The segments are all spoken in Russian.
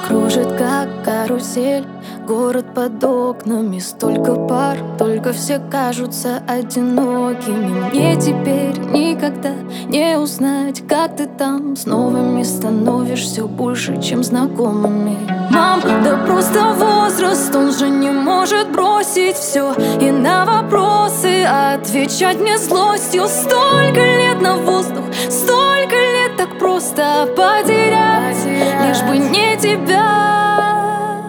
Кружит как карусель, город под окнами, столько пар, только все кажутся одинокими. Мне теперь никогда не узнать, как ты там с новыми становишься больше, чем знакомыми. Мам, да просто возраст, он же не может бросить все и на вопросы отвечать мне злостью. Столько лет на воздух, столько лет так просто потерять, лишь бы не тебя.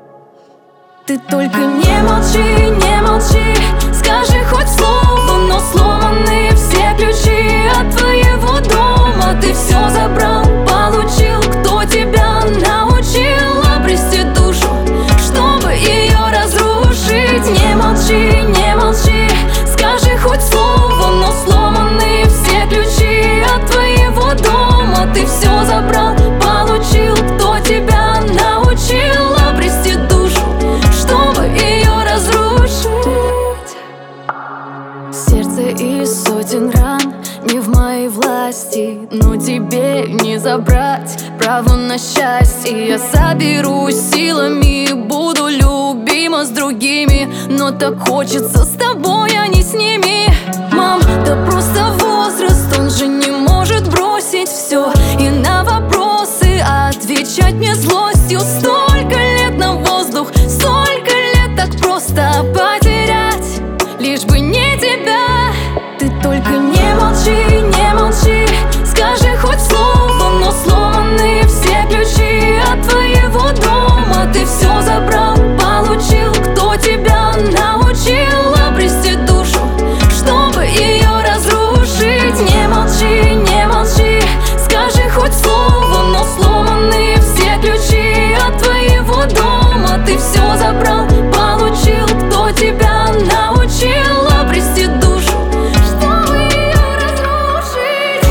Ты только не молчи, не молчи, скажи хоть слово, но сломаны все ключи от твоего дома. Ты все забрал, получил, кто тебя научил обрести душу, чтобы ее разрушить. Не молчи, не молчи, скажи хоть слово, но сломаны все ключи от твоего дома. Ты все забрал, получил, кто тебя научил обрести душу, чтобы ее разрушить. Сердце из сотен ран не в моей власти, но тебе не забрать право на счастье. Я соберусь силами, буду любима с другими, но так хочется с тобой, а не с ними. Мам, да просто возраст, он же не может бросить все и на вопросы отвечать мне злостью. Столько лет на воздух, столько лет так просто потерять, лишь бы не тебя. Ты только не молчи, не молчи, скажи хоть слово, но сломаны все ключи от твоего дома. Ты все забрал, получил, кто тебя научил обрести душу, чтобы ее разрушить. Не молчи, не молчи, скажи хоть слово, но сломаны все ключи от твоего дома. Ты все забрал, получил, кто тебя научил обрести душу, чтобы ее разрушить.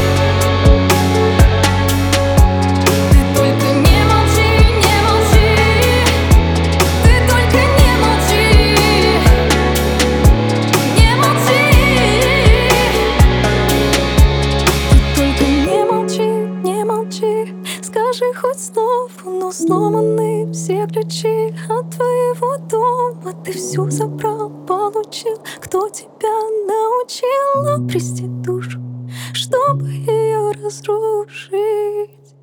Ты только не молчи, не молчи, ты только не молчи, не молчи. Ты только не молчи, не молчи, скажи хоть слово, но сломаны все ключи от твоего дома. Ты все забрал, получил, кто тебя научил обрести душу, чтобы ее разрушить.